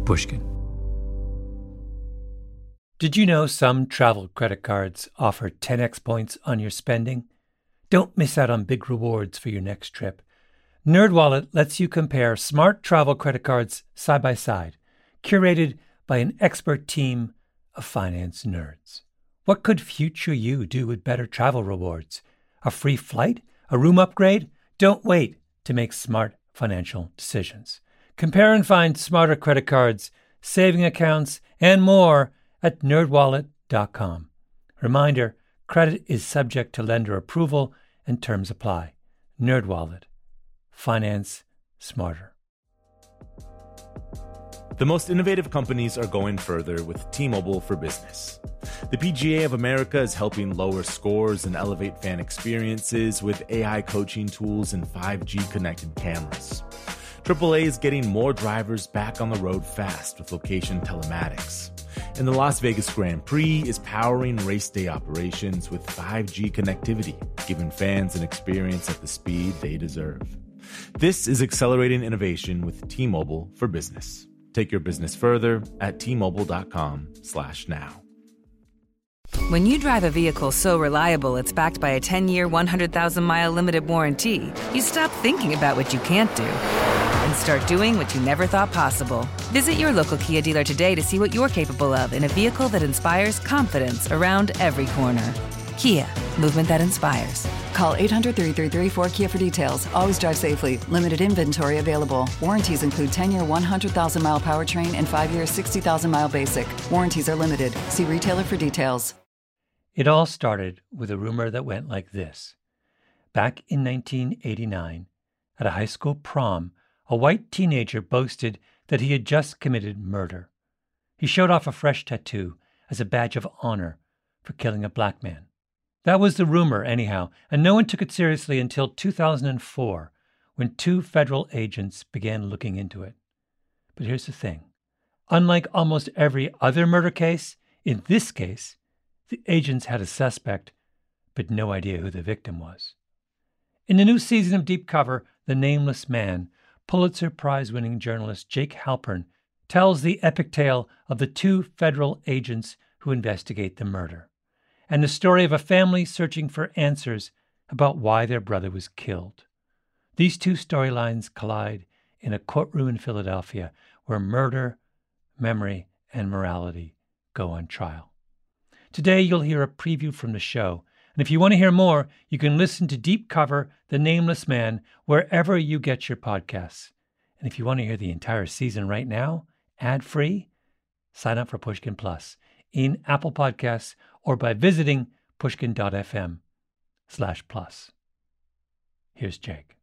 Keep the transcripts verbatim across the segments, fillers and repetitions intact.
Pushkin. Did you know some travel credit cards offer ten x points on your spending? Don't miss out on big rewards for your next trip. NerdWallet lets you compare smart travel credit cards side by side, curated by an expert team of finance nerds. What could future you do with better travel rewards? A free flight? A room upgrade? Don't wait to make smart financial decisions. Compare and find smarter credit cards, saving accounts, and more at nerd wallet dot com. Reminder, credit is subject to lender approval and terms apply. NerdWallet. Finance smarter. The most innovative companies are going further with T-Mobile for Business. The P G A of America is helping lower scores and elevate fan experiences with A I coaching tools and five G connected cameras. triple A is getting more drivers back on the road fast with location telematics. And the Las Vegas Grand Prix is powering race day operations with five G connectivity, giving fans an experience at the speed they deserve. This is accelerating innovation with T-Mobile for Business. Take your business further at T Mobile dot com slash now. When you drive a vehicle so reliable it's backed by a ten-year, one hundred thousand mile limited warranty, you stop thinking about what you can't do and start doing what you never thought possible. Visit your local Kia dealer today to see what you're capable of in a vehicle that inspires confidence around every corner. Kia, movement that inspires. Call eight hundred, three three three, four K I A for details. Always drive safely. Limited inventory available. Warranties include ten-year, one hundred thousand mile powertrain and five-year, sixty thousand mile basic. Warranties are limited. See retailer for details. It all started with a rumor that went like this. Back in nineteen eighty-nine, at a high school prom, a white teenager boasted that he had just committed murder. He showed off a fresh tattoo as a badge of honor for killing a black man. That was the rumor, anyhow, and no one took it seriously until two thousand four, when two federal agents began looking into it. But here's the thing. Unlike almost every other murder case, in this case, the agents had a suspect, but no idea who the victim was. In the new season of Deep Cover, The Nameless Man, Pulitzer Prize-winning journalist Jake Halpern tells the epic tale of the two federal agents who investigate the murder, and the story of a family searching for answers about why their brother was killed. These two storylines collide in a courtroom in Philadelphia where murder, memory, and morality go on trial. Today, you'll hear a preview from the show, and if you want to hear more, you can listen to Deep Cover, The Nameless Man, wherever you get your podcasts. And if you want to hear the entire season right now, ad-free, sign up for Pushkin Plus in Apple Podcasts or by visiting pushkin.fm slash plus. Here's Jake.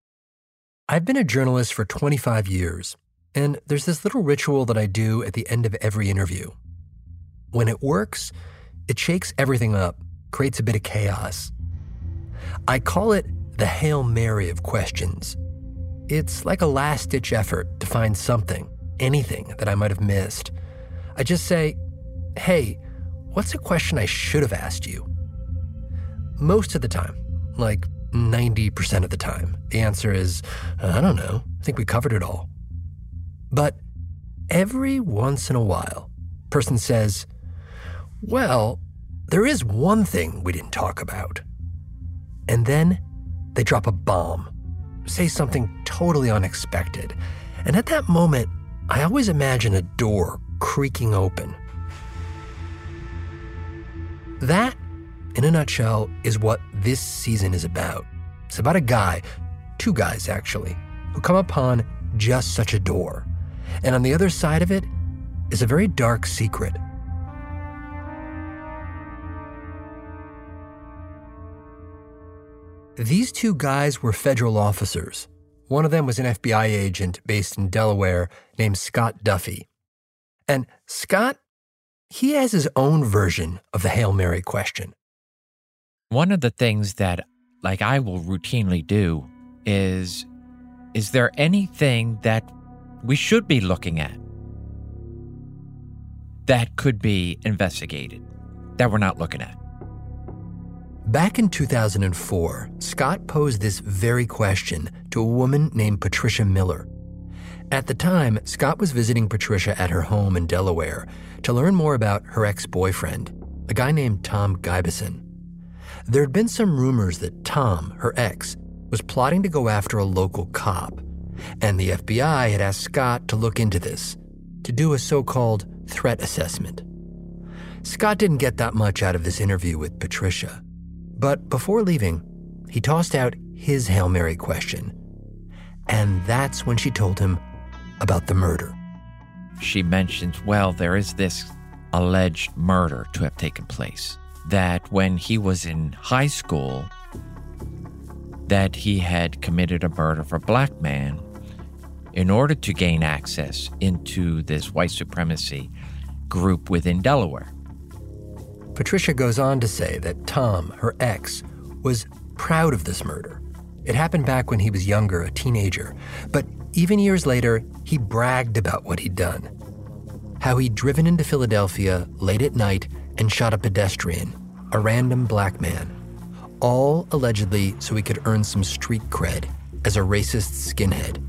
I've been a journalist for twenty-five years, and there's this little ritual that I do at the end of every interview. When it works, it shakes everything up, creates a bit of chaos. I call it the Hail Mary of questions. It's like a last-ditch effort to find something, anything that I might have missed. I just say, hey, what's a question I should have asked you? Most of the time, like ninety percent of the time, the answer is, I don't know, I think we covered it all. But every once in a while, a person says, well, there is one thing we didn't talk about. And then they drop a bomb, say something totally unexpected. And at that moment, I always imagine a door creaking open. That, in a nutshell, is what this season is about. It's about a guy, two guys actually, who come upon just such a door. And on the other side of it is a very dark secret. These two guys were federal officers. One of them was an F B I agent based in Delaware named Scott Duffy. And Scott, he has his own version of the Hail Mary question. One of the things that, like, I will routinely do is, is there anything that we should be looking at that could be investigated that we're not looking at? Back in two thousand four, Scott posed this very question to a woman named Patricia Miller. At the time, Scott was visiting Patricia at her home in Delaware to learn more about her ex-boyfriend, a guy named Tom Guybeson. There had been some rumors that Tom, her ex, was plotting to go after a local cop, and the F B I had asked Scott to look into this, to do a so-called threat assessment. Scott didn't get that much out of this interview with Patricia, but before leaving, he tossed out his Hail Mary question, and that's when she told him about the murder. She mentions, well, there is this alleged murder to have taken place, that when he was in high school, that he had committed a murder of a black man in order to gain access into this white supremacy group within Delaware. Patricia goes on to say that Tom, her ex, was proud of this murder. It happened back when he was younger, a teenager, but even years later, he bragged about what he'd done. How he'd driven into Philadelphia late at night and shot a pedestrian, a random black man, all allegedly so he could earn some street cred as a racist skinhead.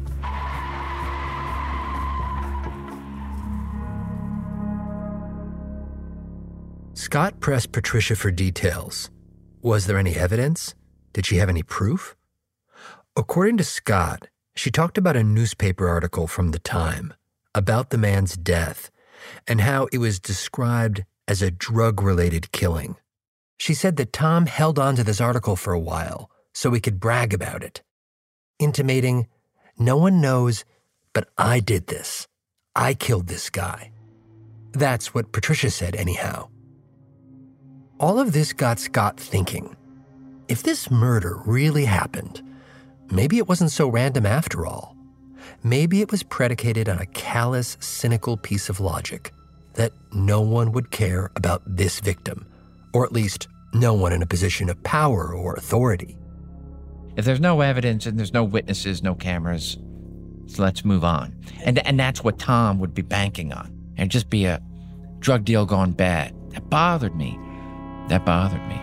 Scott pressed Patricia for details. Was there any evidence? Did she have any proof? According to Scott, she talked about a newspaper article from the time about the man's death and how it was described as a drug-related killing. She said that Tom held on to this article for a while so he could brag about it, intimating, "No one knows, but I did this. I killed this guy." That's what Patricia said anyhow. All of this got Scott thinking. If this murder really happened, maybe it wasn't so random after all. Maybe it was predicated on a callous, cynical piece of logic that no one would care about this victim, or at least no one in a position of power or authority. If there's no evidence and there's no witnesses, no cameras, so let's move on. And and that's what Tom would be banking on. And just be a drug deal gone bad. That bothered me. That bothered me.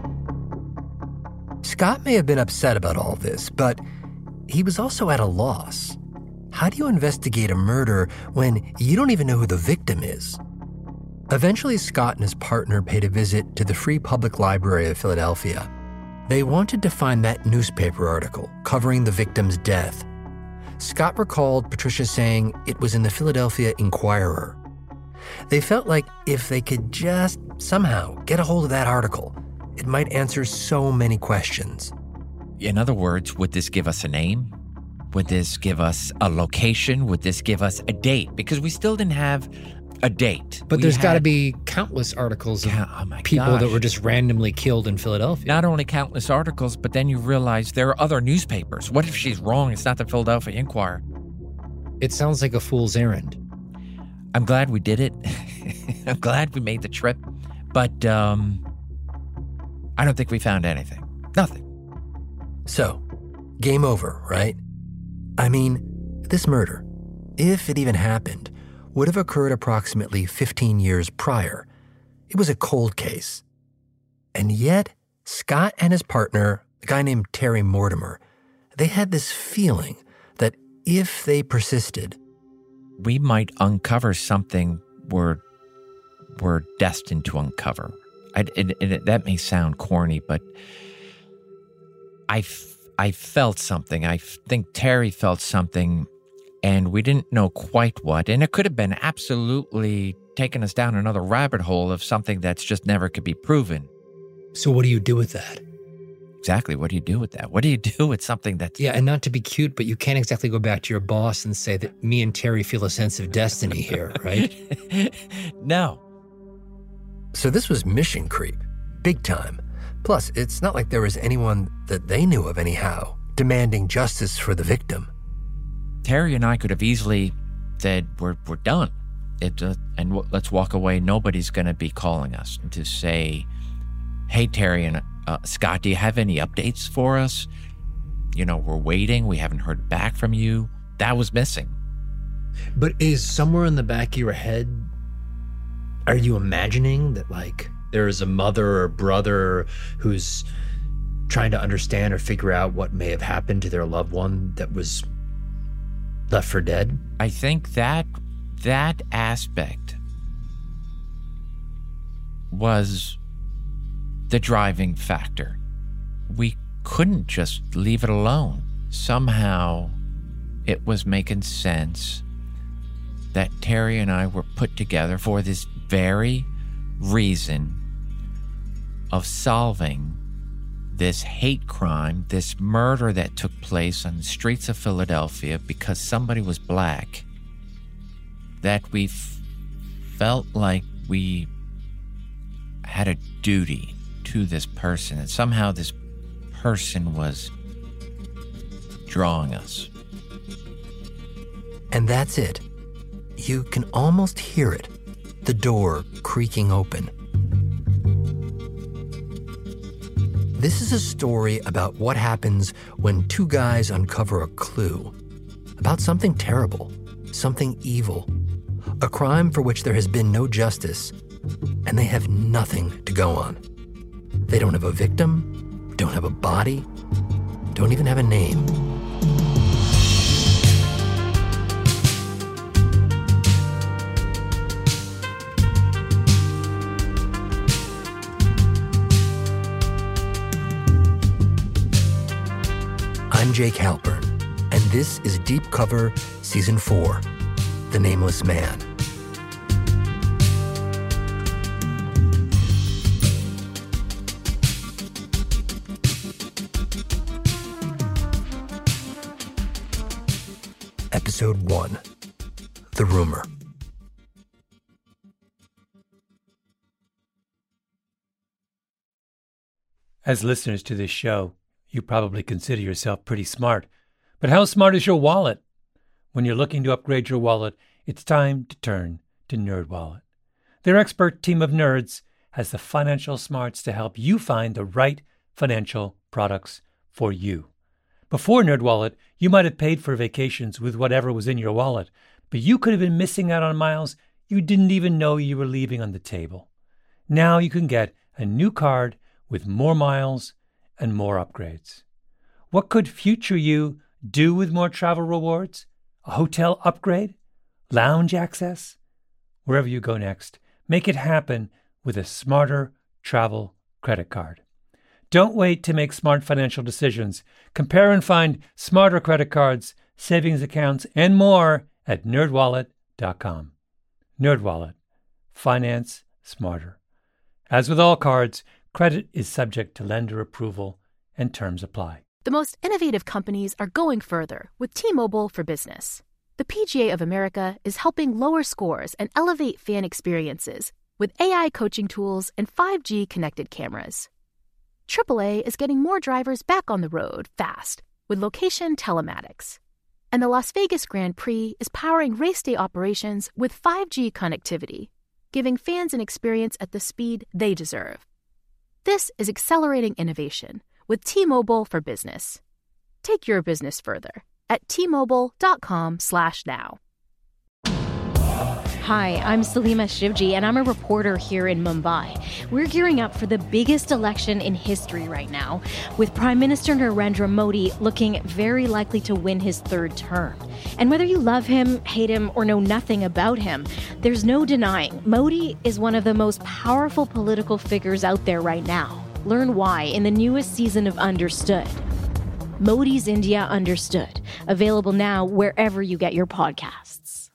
Scott may have been upset about all this, but he was also at a loss. How do you investigate a murder when you don't even know who the victim is? Eventually, Scott and his partner paid a visit to the Free Public Library of Philadelphia. They wanted to find that newspaper article covering the victim's death. Scott recalled Patricia saying it was in the Philadelphia Inquirer. They felt like if they could just somehow get a hold of that article, it might answer so many questions. In other words, would this give us a name? Would this give us a location? Would this give us a date? Because we still didn't have a date. But We there's got to had- be countless articles of Yeah, oh my people gosh. that were just randomly killed in Philadelphia. Not only countless articles, but then you realize there are other newspapers. What if she's wrong? It's not the Philadelphia Inquirer. It sounds like a fool's errand. I'm glad we did it. I'm glad we made the trip. But um, I don't think we found anything. Nothing. So, game over, right? I mean, this murder, if it even happened, would have occurred approximately fifteen years prior. It was a cold case. And yet, Scott and his partner, a guy named Terry Mortimer, they had this feeling that if they persisted, We might uncover something we're, we're destined to uncover. I, it, it, that may sound corny, but I, f- I felt something. I think Terry felt something, and we didn't know quite what. And it could have been absolutely taking us down another rabbit hole of something that's just never could be proven. So what do you do with that? Exactly. What do you do with that? What do you do with something that's... Yeah, and not to be cute, but you can't exactly go back to your boss and say that me and Terry feel a sense of destiny here, right? No. so this was mission creep, big time. Plus, it's not like there was anyone that they knew of anyhow demanding justice for the victim. Terry and I could have easily said, we're, we're done. It, uh, and w- let's walk away. Nobody's going to be calling us to say, hey, Terry and uh, Scott, do you have any updates for us? You know, we're waiting. We haven't heard back from you. That was missing. But is somewhere in the back of your head, are you imagining that, like, there is a mother or brother who's trying to understand or figure out what may have happened to their loved one that was Left for Dead? I think that that aspect was the driving factor. We couldn't just leave it alone. Somehow it was making sense that Terry and I were put together for this very reason of solving this hate crime, this murder that took place on the streets of Philadelphia because somebody was black, that we f- felt like we had a duty to this person, and somehow this person was drawing us. And that's it. You can almost hear it, the door creaking open. This is a story about what happens when two guys uncover a clue, about something terrible, something evil, a crime for which there has been no justice, and they have nothing to go on. They don't have a victim, don't have a body, don't even have a name. I'm Jake Halpern, and this is Deep Cover Season four, The Nameless Man. Episode one, The Rumor. As listeners to this show, you probably consider yourself pretty smart. But how smart is your wallet? When you're looking to upgrade your wallet, it's time to turn to NerdWallet. Their expert team of nerds has the financial smarts to help you find the right financial products for you. Before NerdWallet, you might have paid for vacations with whatever was in your wallet, but you could have been missing out on miles you didn't even know you were leaving on the table. Now you can get a new card with more miles and more upgrades. What could future you do with more travel rewards? A hotel upgrade? Lounge access? Wherever you go next, make it happen with a smarter travel credit card. Don't wait to make smart financial decisions. Compare and find smarter credit cards, savings accounts, and more at nerd wallet dot com. NerdWallet. Finance smarter. As with all cards, credit is subject to lender approval and terms apply. The most innovative companies are going further with T-Mobile for Business. The P G A of America is helping lower scores and elevate fan experiences with A I coaching tools and five G connected cameras. triple A is getting more drivers back on the road fast with location telematics. And the Las Vegas Grand Prix is powering race day operations with five G connectivity, giving fans an experience at the speed they deserve. This is accelerating innovation with T-Mobile for Business. Take your business further at T Mobile dot com slash now. Hi, I'm Salima Shivji, and I'm a reporter here in Mumbai. We're gearing up for the biggest election in history right now, with Prime Minister Narendra Modi looking very likely to win his third term. And whether you love him, hate him, or know nothing about him, there's no denying Modi is one of the most powerful political figures out there right now. Learn why in the newest season of Understood. Modi's India Understood, available now wherever you get your podcasts.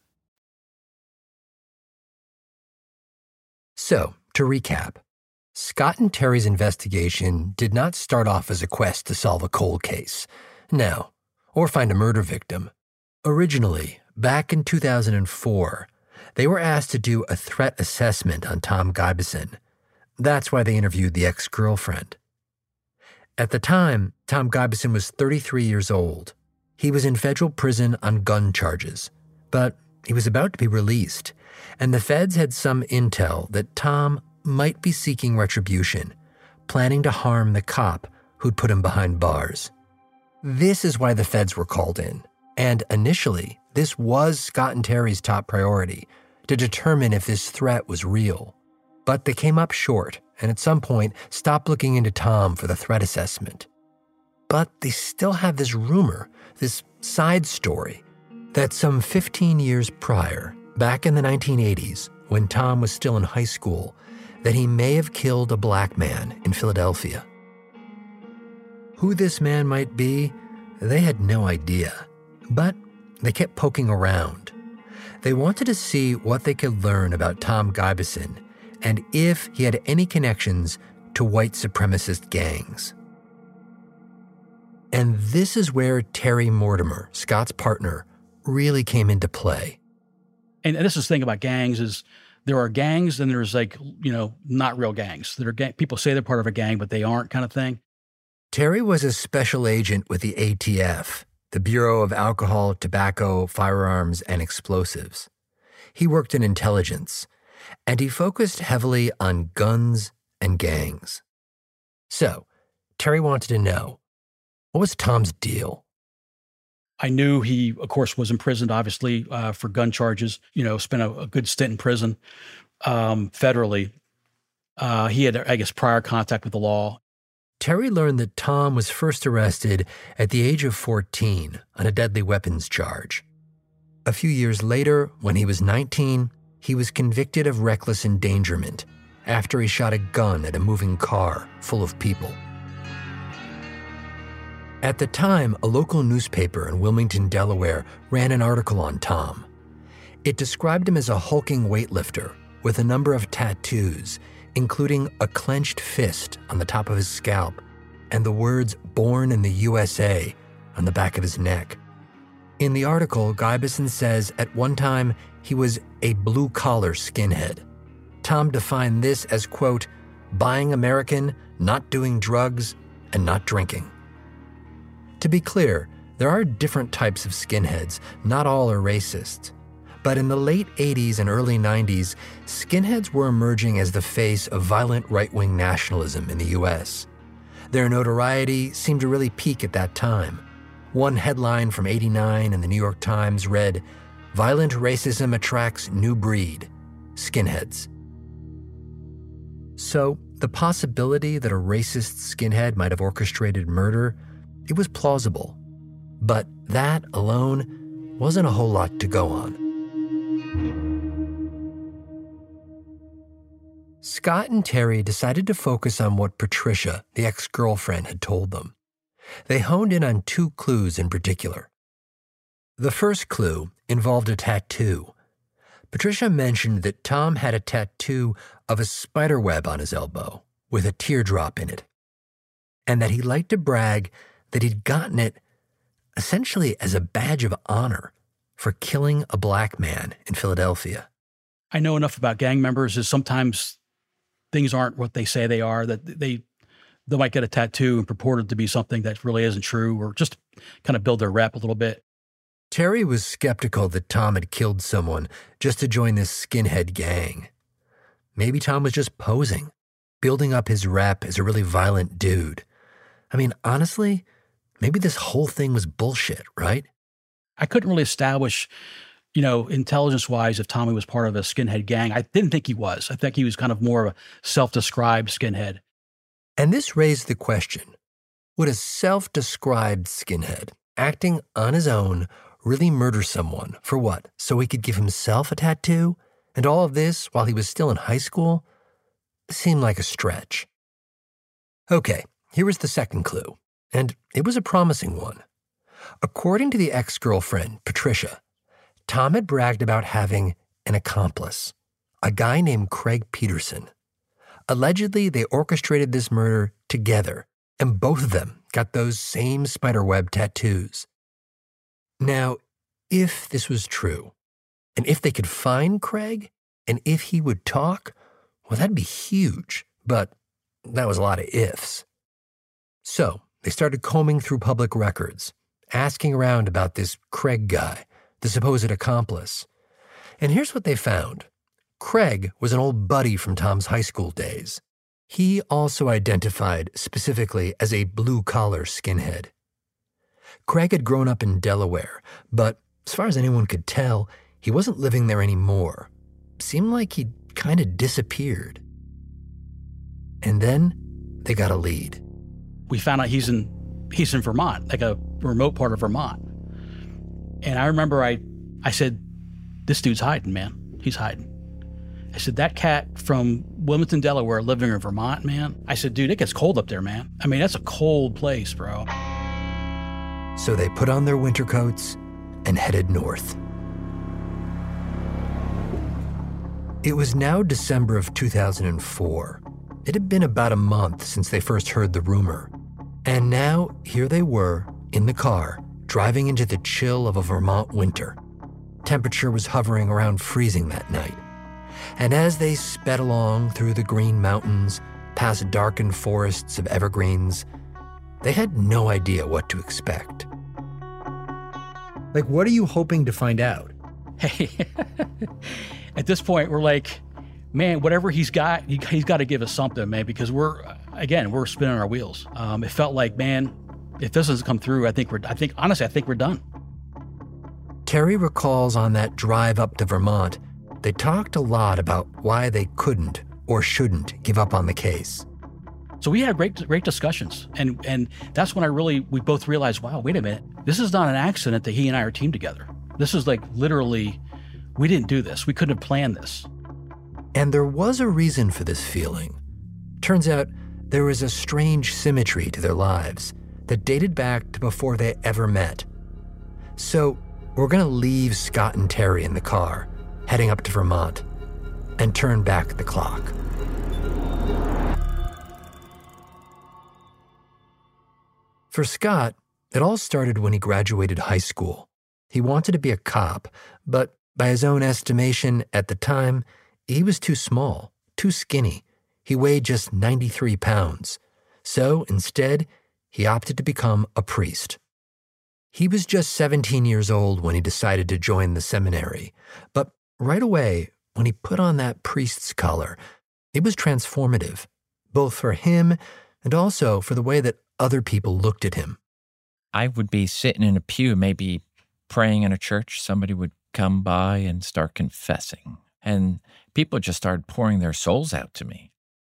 So, to recap, Scott and Terry's investigation did not start off as a quest to solve a cold case. No, or find a murder victim. Originally, back in two thousand four, they were asked to do a threat assessment on Tom Gibson. That's why they interviewed the ex-girlfriend. At the time, Tom Gibson was thirty-three years old. He was in federal prison on gun charges, but he was about to be released, and the feds had some intel that Tom might be seeking retribution, planning to harm the cop who'd put him behind bars. This is why the feds were called in, and initially, this was Scott and Terry's top priority, to determine if this threat was real. But they came up short, and at some point stopped looking into Tom for the threat assessment. But they still have this rumor, this side story, that some fifteen years prior, back in the nineteen eighties, when Tom was still in high school, that he may have killed a black man in Philadelphia. Who this man might be, they had no idea, but they kept poking around. They wanted to see what they could learn about Tom Guybeson and if he had any connections to white supremacist gangs. And this is where Terry Mortimer, Scott's partner, really came into play. And this is the thing about gangs is there are gangs and there's like, you know, not real gangs. There are gang- people say they're part of a gang, but they aren't kind of thing. Terry was a special agent with the A T F, the Bureau of Alcohol, Tobacco, Firearms, and Explosives. He worked in intelligence, and he focused heavily on guns and gangs. So, Terry wanted to know, what was Tom's deal? I knew he, of course, was imprisoned, obviously, uh, for gun charges, you know, spent a, a good stint in prison um, federally. Uh, he had, I guess, prior contact with the law. Terry learned that Tom was first arrested at the age of fourteen on a deadly weapons charge. A few years later, when he was nineteen, he was convicted of reckless endangerment after he shot a gun at a moving car full of people. At the time, a local newspaper in Wilmington, Delaware, ran an article on Tom. It described him as a hulking weightlifter with a number of tattoos, including a clenched fist on the top of his scalp and the words "Born in the U S A" on the back of his neck. In the article, Guybeson says at one time he was a blue-collar skinhead. Tom defined this as, quote, buying American, not doing drugs, and not drinking. To be clear, there are different types of skinheads. Not all are racist. But in the late eighties and early nineties, skinheads were emerging as the face of violent right-wing nationalism in the U S. Their notoriety seemed to really peak at that time. One headline from eighty-nine in the New York Times read, "Violent racism attracts new breed, skinheads." So, the possibility that a racist skinhead might have orchestrated murder, it was plausible. But that alone wasn't a whole lot to go on. Scott and Terry decided to focus on what Patricia, the ex-girlfriend, had told them. They honed in on two clues in particular. The first clue involved a tattoo. Patricia mentioned that Tom had a tattoo of a spider web on his elbow with a teardrop in it, and that he liked to brag that he'd gotten it essentially as a badge of honor for killing a black man in Philadelphia. I know enough about gang members is sometimes things aren't what they say they are, that they they might get a tattoo and purported to be something that really isn't true, or just kind of build their rep a little bit. Terry was skeptical that Tom had killed someone just to join this skinhead gang. Maybe Tom was just posing, building up his rep as a really violent dude. I mean, honestly, maybe this whole thing was bullshit, right? I couldn't really establish, you know, intelligence-wise if Tommy was part of a skinhead gang. I didn't think he was. I think he was kind of more of a self-described skinhead. And this raised the question, would a self-described skinhead, acting on his own, really murder someone for what? So he could give himself a tattoo? And all of this while he was still in high school? It seemed like a stretch. Okay, here was the second clue, and it was a promising one. According to the ex-girlfriend, Patricia, Tom had bragged about having an accomplice, a guy named Craig Peterson. Allegedly, they orchestrated this murder together, and both of them got those same spiderweb tattoos. Now, if this was true, and if they could find Craig, and if he would talk, well, that'd be huge, but that was a lot of ifs. So, they started combing through public records, asking around about this Craig guy, the supposed accomplice. And here's what they found. Craig was an old buddy from Tom's high school days. He also identified specifically as a blue-collar skinhead. Craig had grown up in Delaware, but as far as anyone could tell, he wasn't living there anymore. Seemed like he'd kind of disappeared. And then they got a lead. We found out he's in he's in Vermont, like a remote part of Vermont. And I remember I, I said, this dude's hiding, man. He's hiding. I said, that cat from Wilmington, Delaware, living in Vermont, man. I said, dude, it gets cold up there, man. I mean, that's a cold place, bro. So they put on their winter coats and headed north. It was now December of two thousand four. It had been about a month since they first heard the rumor. And now, here they were, in the car, driving into the chill of a Vermont winter. Temperature was hovering around freezing that night. And as they sped along through the Green Mountains, past darkened forests of evergreens, they had no idea what to expect. Like, what are you hoping to find out? Hey, at this point, we're like, man, whatever he's got, he, he's got to give us something, man, because we're, again, we're spinning our wheels. Um, it felt like, man, if this doesn't come through, I think we're, I think, honestly, I think we're done. Terry recalls on that drive up to Vermont, they talked a lot about why they couldn't or shouldn't give up on the case. So we had great, great discussions. And, and that's when I really, we both realized, wow, wait a minute. This is not an accident that he and I are teamed together. This is like literally, we didn't do this. We couldn't have planned this. And there was a reason for this feeling. Turns out there was a strange symmetry to their lives that dated back to before they ever met. So we're going to leave Scott and Terry in the car, heading up to Vermont, and turn back the clock. For Scott, it all started when he graduated high school. He wanted to be a cop, but by his own estimation at the time, he was too small, too skinny. He weighed just ninety-three pounds. So instead, he opted to become a priest. He was just seventeen years old when he decided to join the seminary, but right away, when he put on that priest's collar, it was transformative, both for him and also for the way that other people looked at him. I would be sitting in a pew, maybe praying in a church. Somebody would come by and start confessing, and people just started pouring their souls out to me.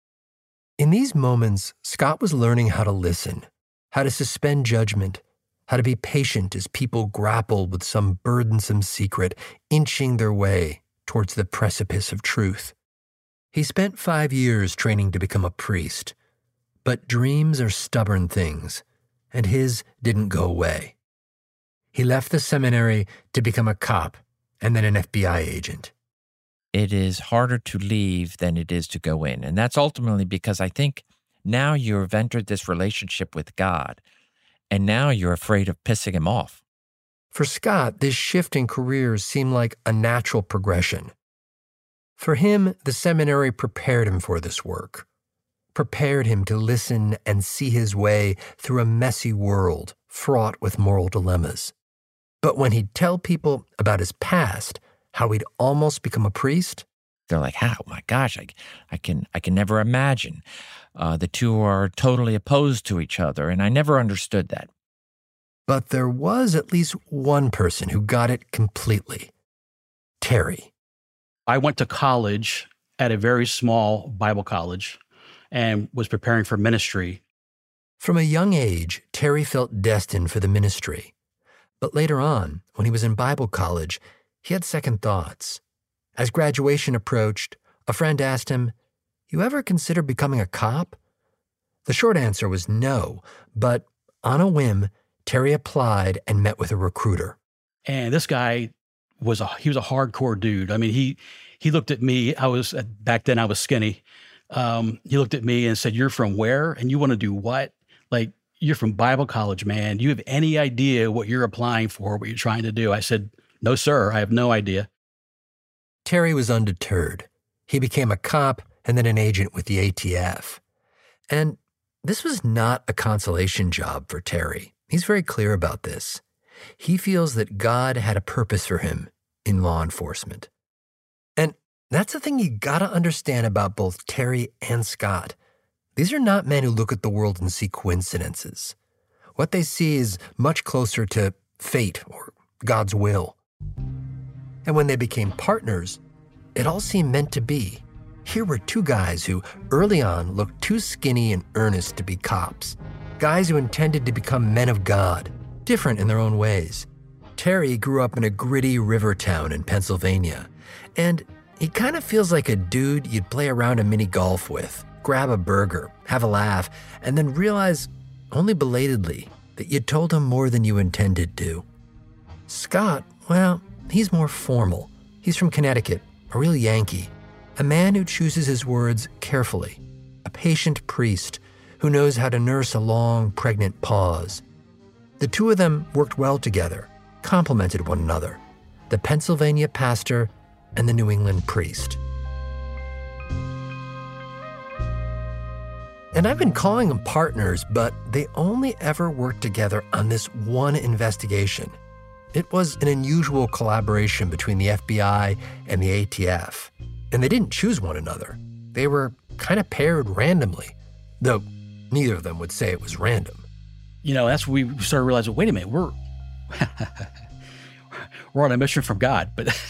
In these moments, Scott was learning how to listen, how to suspend judgment, how to be patient as people grappled with some burdensome secret, inching their way towards the precipice of truth. He spent five years training to become a priest, but dreams are stubborn things, and his didn't go away. He left the seminary to become a cop and then an F B I agent. It is harder to leave than it is to go in. And that's ultimately because I think now you've entered this relationship with God, and now you're afraid of pissing him off. For Scott, this shift in careers seemed like a natural progression. For him, the seminary prepared him for this work, prepared him to listen and see his way through a messy world fraught with moral dilemmas. But when he'd tell people about his past, how he'd almost become a priest, they're like, "How? My gosh, I, I can, I can never imagine." Uh, the two are totally opposed to each other, and I never understood that. But there was at least one person who got it completely: Terry. I went to college at a very small Bible college and was preparing for ministry. From a young age, Terry felt destined for the ministry. But later on, when he was in Bible college, he had second thoughts. As graduation approached, a friend asked him, "You ever consider becoming a cop?" The short answer was no, but on a whim, Terry applied and met with a recruiter. And this guy was a, he was a hardcore dude. I mean, he, he looked at me. I was, back then I was skinny. Um, he looked at me and said, "You're from where? And you want to do what? Like, you're from Bible college, man. Do you have any idea what you're applying for, what you're trying to do?" I said, "No, sir, I have no idea." Terry was undeterred. He became a cop and then an agent with the A T F. And this was not a consolation job for Terry. He's very clear about this. He feels that God had a purpose for him in law enforcement. And that's the thing you gotta understand about both Terry and Scott. These are not men who look at the world and see coincidences. What they see is much closer to fate or God's will. And when they became partners, it all seemed meant to be. Here were two guys who, early on, looked too skinny and earnest to be cops. Guys who intended to become men of God, different in their own ways. Terry grew up in a gritty river town in Pennsylvania, and he kind of feels like a dude you'd play around a mini golf with, grab a burger, have a laugh, and then realize, only belatedly, that you told him more than you intended to. Scott, well, he's more formal. He's from Connecticut, a real Yankee, a man who chooses his words carefully, a patient priest who knows how to nurse a long, pregnant pause. The two of them worked well together, complemented one another, the Pennsylvania pastor and the New England priest. And I've been calling them partners, but they only ever worked together on this one investigation. It was an unusual collaboration between the F B I and the A T F. And they didn't choose one another. They were kind of paired randomly, though neither of them would say it was random. You know, that's when we started realizing, wait a minute, we're we're on a mission from God. But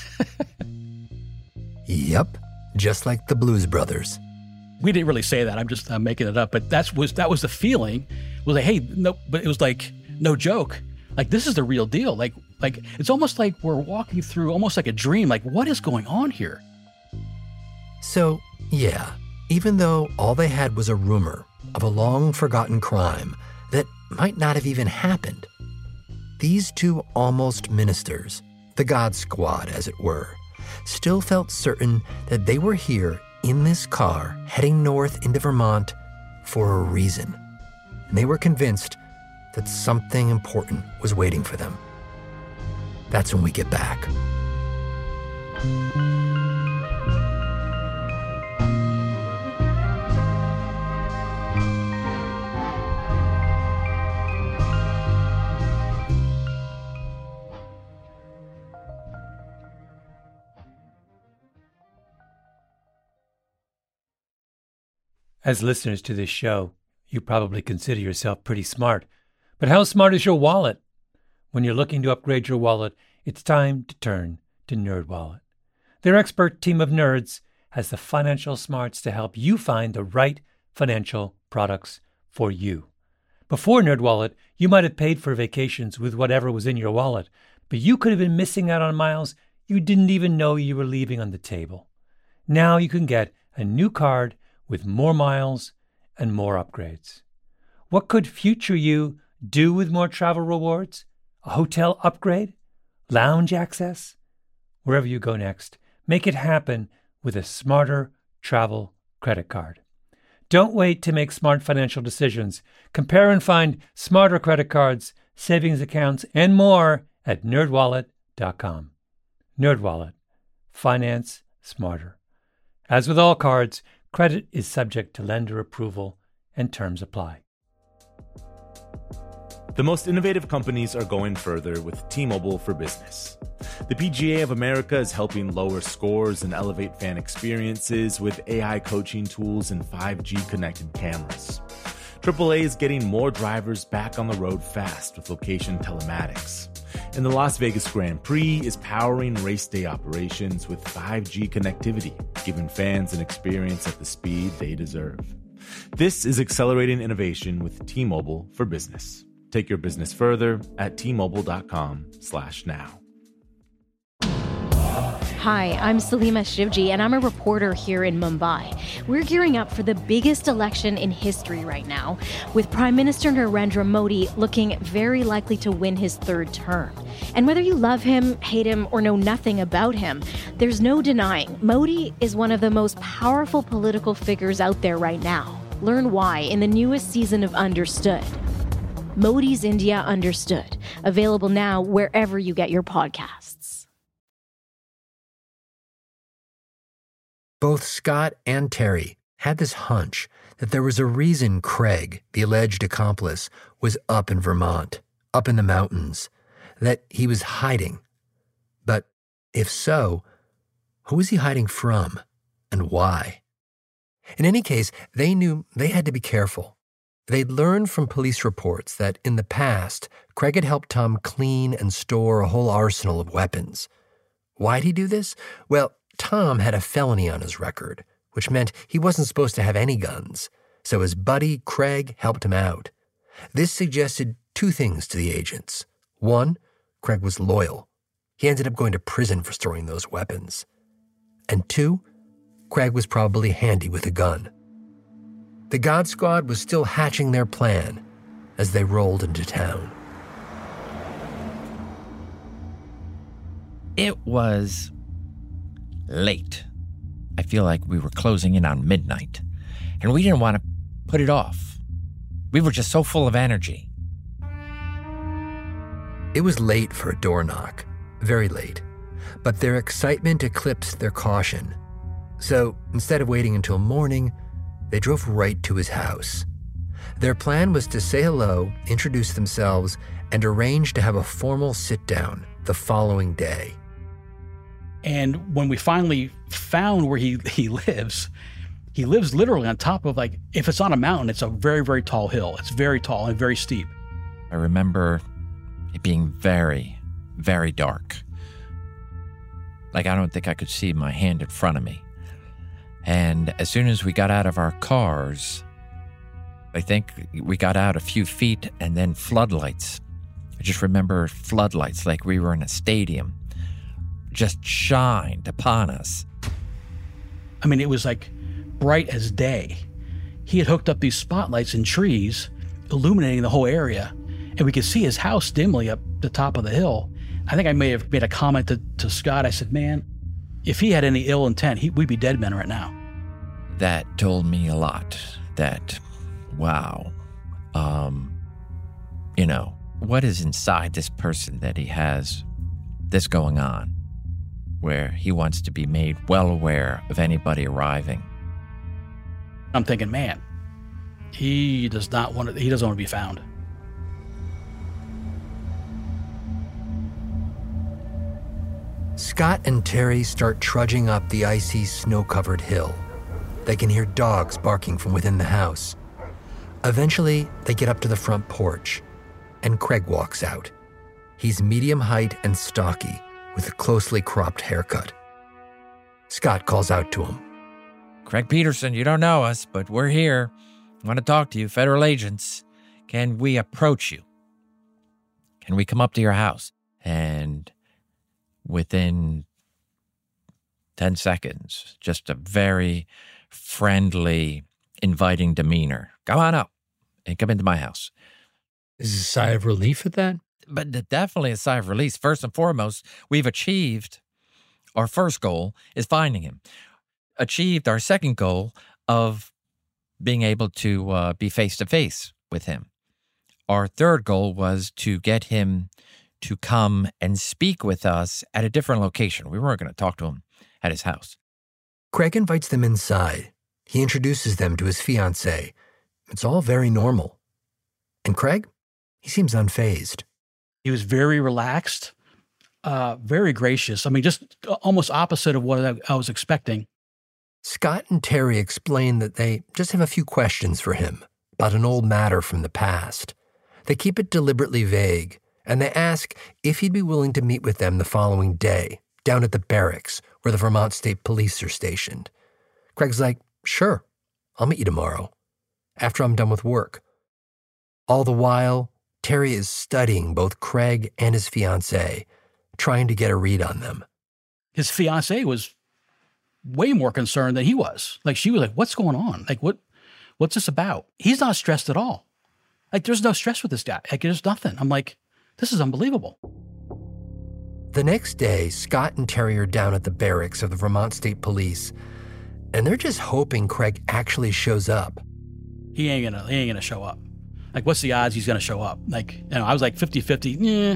Yep, just like the Blues Brothers. We didn't really say that. I'm just uh, making it up. But that's was that was the feeling. It was like, hey, no, but it was like no joke. Like, this is the real deal. Like, like it's almost like we're walking through almost like a dream. Like, what is going on here? So, yeah, even though all they had was a rumor of a long-forgotten crime that might not have even happened, these two almost ministers, the God Squad as it were, still felt certain that they were here in this car heading north into Vermont for a reason. And they were convinced that something important was waiting for them. That's when we get back. As listeners to this show, you probably consider yourself pretty smart. But how smart is your wallet? When you're looking to upgrade your wallet, it's time to turn to NerdWallet. Their expert team of nerds has the financial smarts to help you find the right financial products for you. Before NerdWallet, you might have paid for vacations with whatever was in your wallet, but you could have been missing out on miles you didn't even know you were leaving on the table. Now you can get a new card with more miles and more upgrades. What could future you do with more travel rewards? A hotel upgrade? Lounge access? Wherever you go next, make it happen with a smarter travel credit card. Don't wait to make smart financial decisions. Compare and find smarter credit cards, savings accounts, and more at nerd wallet dot com. NerdWallet. Finance smarter. As with all cards, credit is subject to lender approval and terms apply. The most innovative companies are going further with T-Mobile for Business. The P G A of America is helping lower scores and elevate fan experiences with A I coaching tools and five G connected cameras. triple A is getting more drivers back on the road fast with location telematics. And the Las Vegas Grand Prix is powering race day operations with five G connectivity, giving fans an experience at the speed they deserve. This is accelerating innovation with T-Mobile for Business. Take your business further at T Mobile dot com slash now. Hi, I'm Salima Shivji, and I'm a reporter here in Mumbai. We're gearing up for the biggest election in history right now, with Prime Minister Narendra Modi looking very likely to win his third term. And whether you love him, hate him, or know nothing about him, there's no denying Modi is one of the most powerful political figures out there right now. Learn why in the newest season of Understood. Modi's India Understood, available now wherever you get your podcasts. Both Scott and Terry had this hunch that there was a reason Craig, the alleged accomplice, was up in Vermont, up in the mountains, that he was hiding. But if so, who was he hiding from and why? In any case, they knew they had to be careful. They'd learned from police reports that in the past, Craig had helped Tom clean and store a whole arsenal of weapons. Why'd he do this? Well, Tom had a felony on his record, which meant he wasn't supposed to have any guns, so his buddy Craig helped him out. This suggested two things to the agents. One, Craig was loyal. He ended up going to prison for storing those weapons. And two, Craig was probably handy with a gun. The God Squad was still hatching their plan as they rolled into town. It was late. I feel like we were closing in on midnight, and we didn't want to put it off. We were just so full of energy. It was late for a door knock, very late, but their excitement eclipsed their caution. So instead of waiting until morning, they drove right to his house. Their plan was to say hello, introduce themselves, and arrange to have a formal sit-down the following day. And when we finally found where he, he lives, he lives literally on top of, like, if it's on a mountain, it's a very, very tall hill. It's very tall and very steep. I remember it being very, very dark. Like, I don't think I could see my hand in front of me. And as soon as we got out of our cars, I think we got out a few feet and then floodlights. I just remember floodlights like we were in a stadium just shined upon us. I mean, it was like bright as day. He had hooked up these spotlights in trees, illuminating the whole area, and we could see his house dimly up the top of the hill. I think I may have made a comment to, to Scott. I said, man, if he had any ill intent, he, we'd be dead men right now. That told me a lot. That, wow, um, you know, what is inside this person that he has this going on, where he wants to be made well aware of anybody arriving? I'm thinking, man, he does not want to, he doesn't want to be found. Scott and Terry start trudging up the icy, snow-covered hill. They can hear dogs barking from within the house. Eventually, they get up to the front porch, and Craig walks out. He's medium height and stocky, with a closely cropped haircut. Scott calls out to him. Craig Peterson, you don't know us, but we're here. I want to talk to you, federal agents. Can we approach you? Can we come up to your house? And within ten seconds, just a very friendly, inviting demeanor. Come on up and come into my house. Is this a sigh of relief at that? But definitely a sigh of release. First and foremost, we've achieved our first goal is finding him. Achieved our second goal of being able to uh, be face-to-face with him. Our third goal was to get him to come and speak with us at a different location. We weren't going to talk to him at his house. Craig invites them inside. He introduces them to his fiancée. It's all very normal. And Craig, he seems unfazed. He was very relaxed, uh, very gracious. I mean, just almost opposite of what I, I was expecting. Scott and Terry explain that they just have a few questions for him about an old matter from the past. They keep it deliberately vague, and they ask if he'd be willing to meet with them the following day, down at the barracks where the Vermont State Police are stationed. Craig's like, sure, I'll meet you tomorrow, after I'm done with work. All the while, Terry is studying both Craig and his fiancée, trying to get a read on them. His fiancée was way more concerned than he was. Like, she was like, what's going on? Like, what, what's this about? He's not stressed at all. Like, there's no stress with this guy. Like, there's nothing. I'm like, this is unbelievable. The next day, Scott and Terry are down at the barracks of the Vermont State Police, and they're just hoping Craig actually shows up. He ain't gonna, he ain't gonna show up. Like, what's the odds he's gonna show up? Like, you know, I was like fifty-fifty, yeah.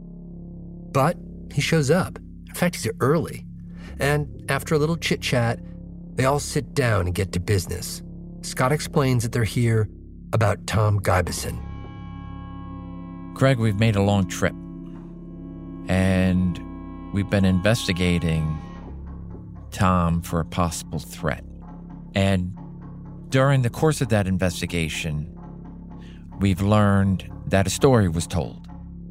But he shows up. In fact, he's early. And after a little chit-chat, they all sit down and get to business. Scott explains that they're here about Tom Guybeson. Craig, we've made a long trip, and we've been investigating Tom for a possible threat. And during the course of that investigation, we've learned that a story was told.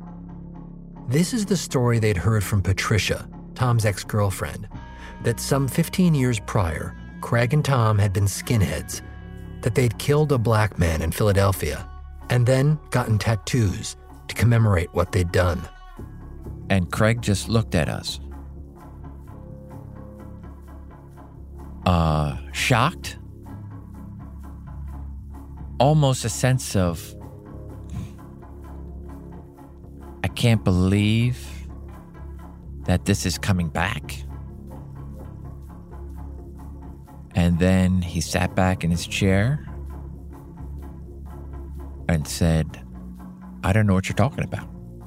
This is the story they'd heard from Patricia, Tom's ex-girlfriend, that some fifteen years prior, Craig and Tom had been skinheads, that they'd killed a black man in Philadelphia, and then gotten tattoos to commemorate what they'd done. And Craig just looked at us. Uh, shocked. Almost a sense of, I can't believe that this is coming back. And then he sat back in his chair and said, I don't know what you're talking about.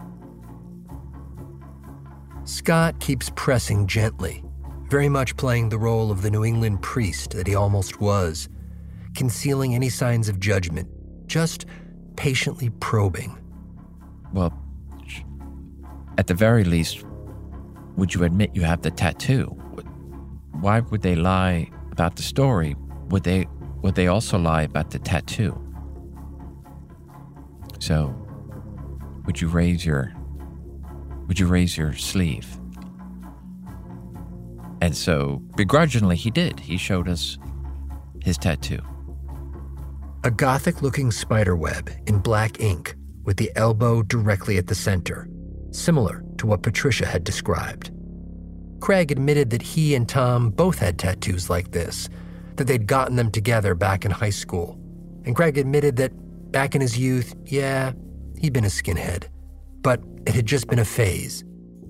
Scott keeps pressing gently, very much playing the role of the New England priest that he almost was, concealing any signs of judgment, just patiently probing. Well, at the very least, would you admit you have the tattoo? Why would they lie about the story? Would they would they also lie about the tattoo? So, would you raise your would you raise your sleeve? And so, begrudgingly, he did. He showed us his tattoo. A gothic-looking spider web in black ink with the elbow directly at the center, similar to what Patricia had described. Craig admitted that he and Tom both had tattoos like this, that they'd gotten them together back in high school. And Craig admitted that back in his youth, yeah, he'd been a skinhead, but it had just been a phase.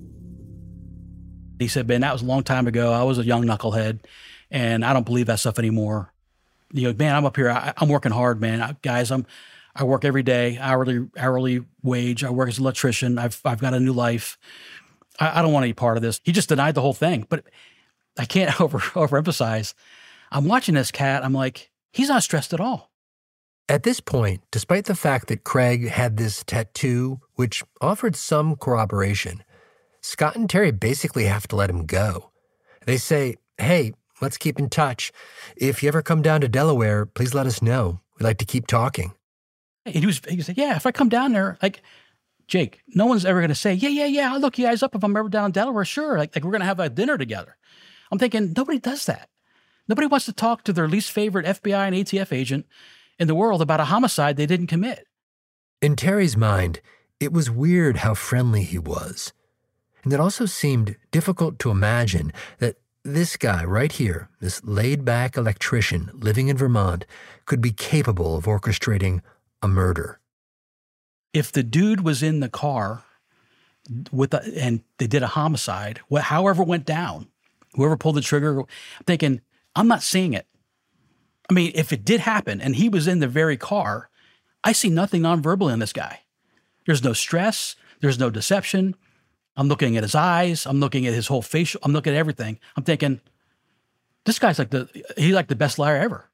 He said, man, that was a long time ago. I was a young knucklehead, and I don't believe that stuff anymore. You know, man, I'm up here. I, I'm working hard, man. I, guys, I'm, I work every day, hourly hourly wage. I work as an electrician. I've I've got a new life. I, I don't want any part of this. He just denied the whole thing. But I can't over overemphasize. I'm watching this cat. I'm like, he's not stressed at all. At this point, despite the fact that Craig had this tattoo, which offered some corroboration, Scott and Terry basically have to let him go. They say, hey, let's keep in touch. If you ever come down to Delaware, please let us know. We'd like to keep talking. And he was, he said, yeah, if I come down there, like, Jake, no one's ever going to say, yeah, yeah, yeah, I'll look you guys up if I'm ever down in Delaware. Sure. Like, like we're going to have a dinner together. I'm thinking, nobody does that. Nobody wants to talk to their least favorite F B I and A T F agent in the world about a homicide they didn't commit. In Terry's mind, it was weird how friendly he was. And it also seemed difficult to imagine that this guy right here, this laid-back electrician living in Vermont, could be capable of orchestrating a murder. If the dude was in the car with the, and they did a homicide, what, however it went down, whoever pulled the trigger, I'm thinking, I'm not seeing it. I mean, if it did happen and he was in the very car, I see nothing nonverbal in this guy. There's no stress. There's no deception. I'm looking at his eyes. I'm looking at his whole facial. I'm looking at everything. I'm thinking, this guy's like the, he's like the best liar ever.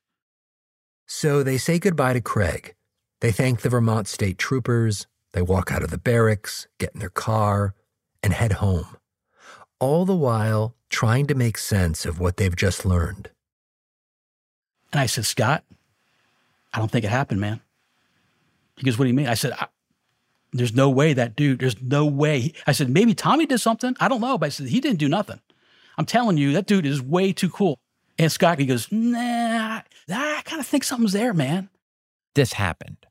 So they say goodbye to Craig. They thank the Vermont State Troopers. They walk out of the barracks, get in their car, and head home. All the while trying to make sense of what they've just learned. And I said, Scott, I don't think it happened, man. He goes, what do you mean? I said, I, there's no way that dude, there's no way. I said, maybe Tommy did something. I don't know. But I said, he didn't do nothing. I'm telling you, that dude is way too cool. And Scott, he goes, nah, I kind of think something's there, man. This happened.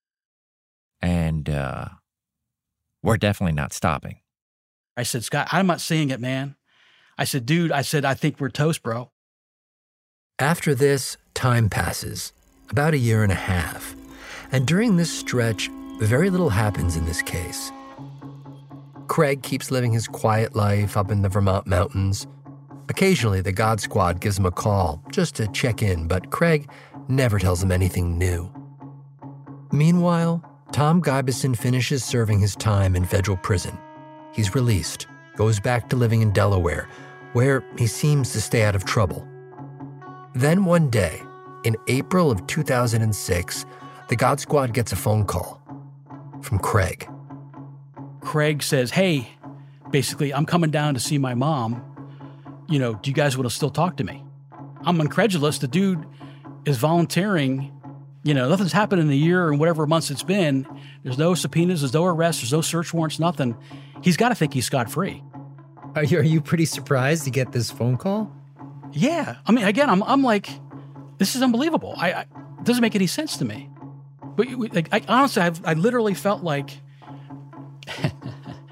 And uh, we're definitely not stopping. I said, Scott, I'm not seeing it, man. I said, dude, I said, I think we're toast, bro. After this, time passes, about a year and a half. And during this stretch, very little happens in this case. Craig keeps living his quiet life up in the Vermont mountains. Occasionally, the God Squad gives him a call just to check in, but Craig never tells him anything new. Meanwhile, Tom Guybeson finishes serving his time in federal prison. He's released, goes back to living in Delaware, where he seems to stay out of trouble. Then one day, in April of two thousand six, the God Squad gets a phone call from Craig. Craig says, hey, basically, I'm coming down to see my mom. You know, do you guys want to still talk to me? I'm incredulous. The dude is volunteering. You know, nothing's happened in a year and whatever months it's been. There's no subpoenas, there's no arrests, there's no search warrants, nothing. He's got to think he's scot-free. Are you, are you pretty surprised to get this phone call? Yeah. I mean, again, I'm I'm like, this is unbelievable. I, I it doesn't make any sense to me. But like, I honestly, I've, I literally felt like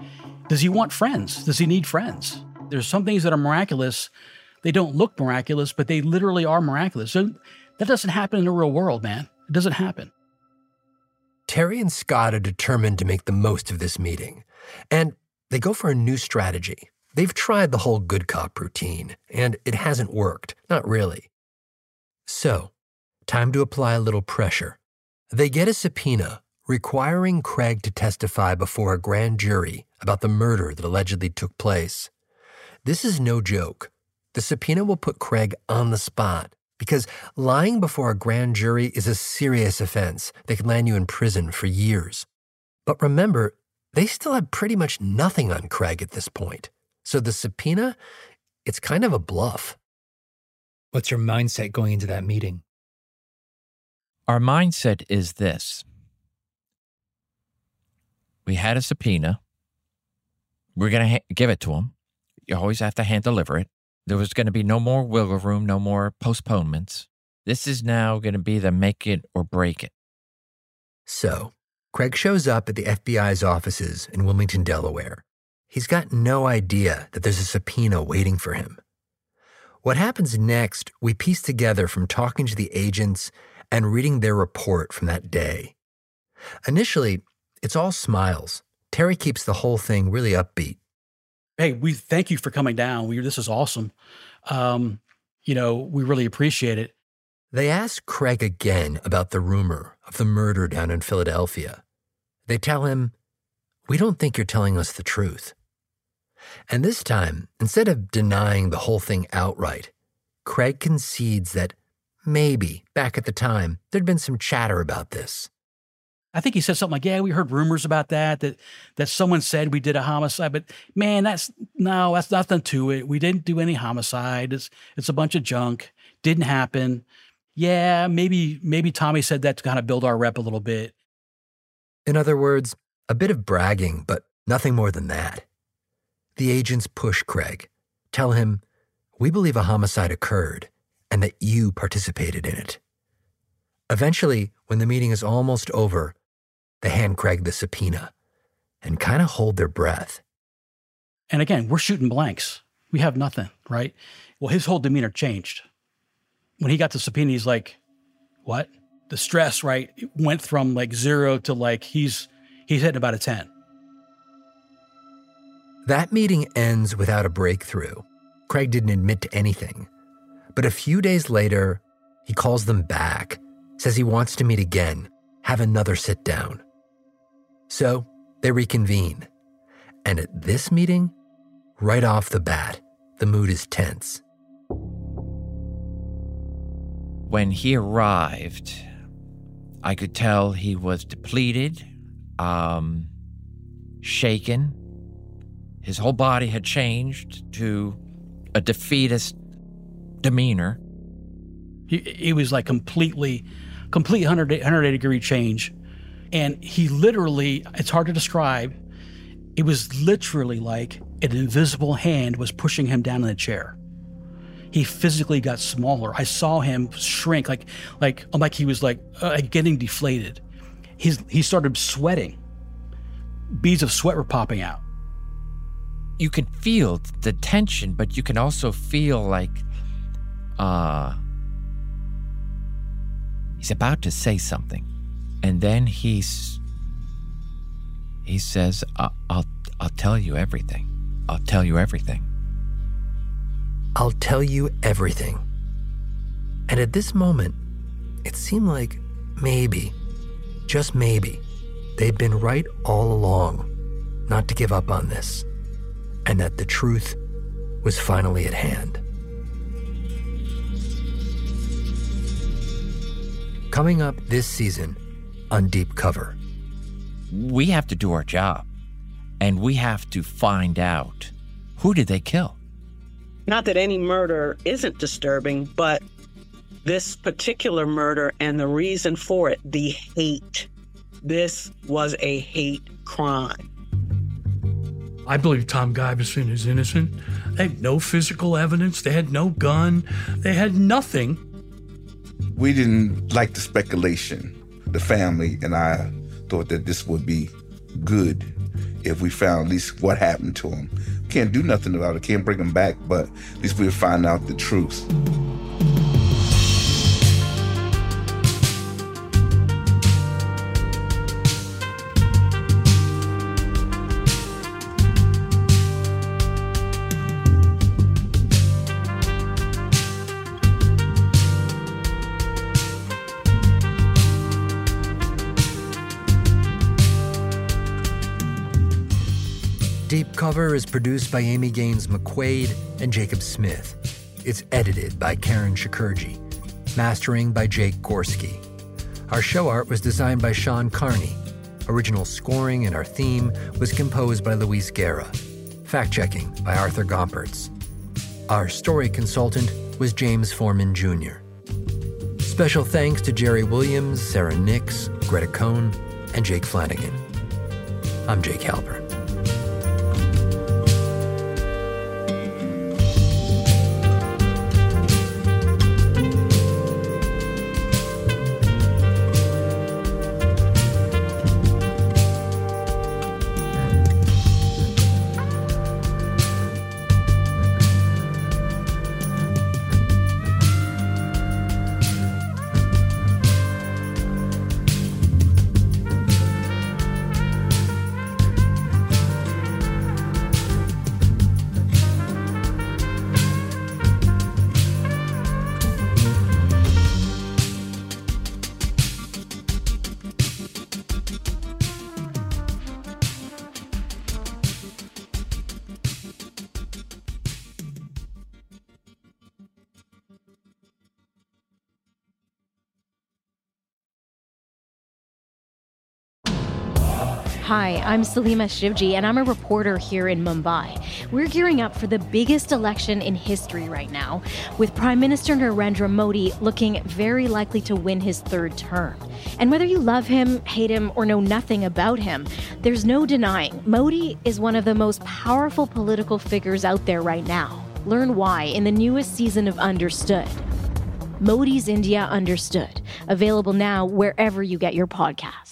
Does he want friends? Does he need friends? There's some things that are miraculous. They don't look miraculous, but they literally are miraculous. So that doesn't happen in the real world, man. It doesn't happen. Terry and Scott are determined to make the most of this meeting, and they go for a new strategy. They've tried the whole good cop routine, and it hasn't worked. Not really. So, time to apply a little pressure. They get a subpoena requiring Craig to testify before a grand jury about the murder that allegedly took place. This is no joke. The subpoena will put Craig on the spot because lying before a grand jury is a serious offense that can land you in prison for years. But remember, they still have pretty much nothing on Craig at this point. So the subpoena, it's kind of a bluff. What's your mindset going into that meeting? Our mindset is this. We had a subpoena. We're going to ha- give it to him. You always have to hand deliver it. There was going to be no more wiggle room, no more postponements. This is now going to be the make it or break it. So, Craig shows up at the F B I's offices in Wilmington, Delaware. He's got no idea that there's a subpoena waiting for him. What happens next, we piece together from talking to the agents and reading their report from that day. Initially, it's all smiles. Terry keeps the whole thing really upbeat. Hey, we thank you for coming down. We, this is awesome. Um, you know, we really appreciate it. They ask Craig again about the rumor of the murder down in Philadelphia. They tell him, "We don't think you're telling us the truth." And this time, instead of denying the whole thing outright, Craig concedes that maybe, back at the time, there'd been some chatter about this. I think he said something like, yeah, we heard rumors about that, that that someone said we did a homicide, but man, that's, no, that's nothing to it. We didn't do any homicide. It's it's a bunch of junk. Didn't happen. Yeah, maybe, maybe Tommy said that to kind of build our rep a little bit. In other words, a bit of bragging, but nothing more than that. The agents push Craig, tell him, "We believe a homicide occurred and that you participated in it." Eventually, when the meeting is almost over, they hand Craig the subpoena and kind of hold their breath. And again, we're shooting blanks. We have nothing, right? Well, his whole demeanor changed. When he got the subpoena, he's like, what? The stress, right, it went from like zero to like he's he's hitting about a ten. That meeting ends without a breakthrough. Craig didn't admit to anything. But a few days later, he calls them back, says he wants to meet again, have another sit down. So they reconvene. And at this meeting, right off the bat, the mood is tense. When he arrived, I could tell he was depleted, um, shaken. His whole body had changed to a defeatist demeanor. He, he was like completely, complete one hundred eighty degree change. And he literally, it's hard to describe, it was literally like an invisible hand was pushing him down in the chair. He physically got smaller. I saw him shrink, like like like he was like uh, getting deflated. He's, he started sweating. Beads of sweat were popping out. You can feel the tension, but you can also feel like uh, he's about to say something. And then he's, he says, I'll, I'll, I'll tell you everything. I'll tell you everything. I'll tell you everything. And at this moment, it seemed like maybe, just maybe, they'd been right all along not to give up on this, and that the truth was finally at hand. Coming up this season on Deep Cover. We have to do our job, and we have to find out, who did they kill? Not that any murder isn't disturbing, but this particular murder and the reason for it, the hate. This was a hate crime. I believe Tom Guyverson is innocent. They had no physical evidence. They had no gun. They had nothing. We didn't like the speculation. The family and I thought that this would be good if we found at least what happened to him. Can't do nothing about it, can't bring him back, but at least we'll find out the truth. Deep Cover is produced by Amy Gaines McQuaid and Jacob Smith. It's edited by Karen Shakurji. Mastering by Jake Gorski. Our show art was designed by Sean Carney. Original scoring and our theme was composed by Luis Guerra. Fact-checking by Arthur Gompertz. Our story consultant was James Foreman Junior Special thanks to Jerry Williams, Sarah Nix, Greta Cohn, and Jake Flanagan. I'm Jake Halpern. Hi, I'm Salima Shivji, and I'm a reporter here in Mumbai. We're gearing up for the biggest election in history right now, with Prime Minister Narendra Modi looking very likely to win his third term. And whether you love him, hate him, or know nothing about him, there's no denying Modi is one of the most powerful political figures out there right now. Learn why in the newest season of Understood. Modi's India Understood, available now wherever you get your podcasts.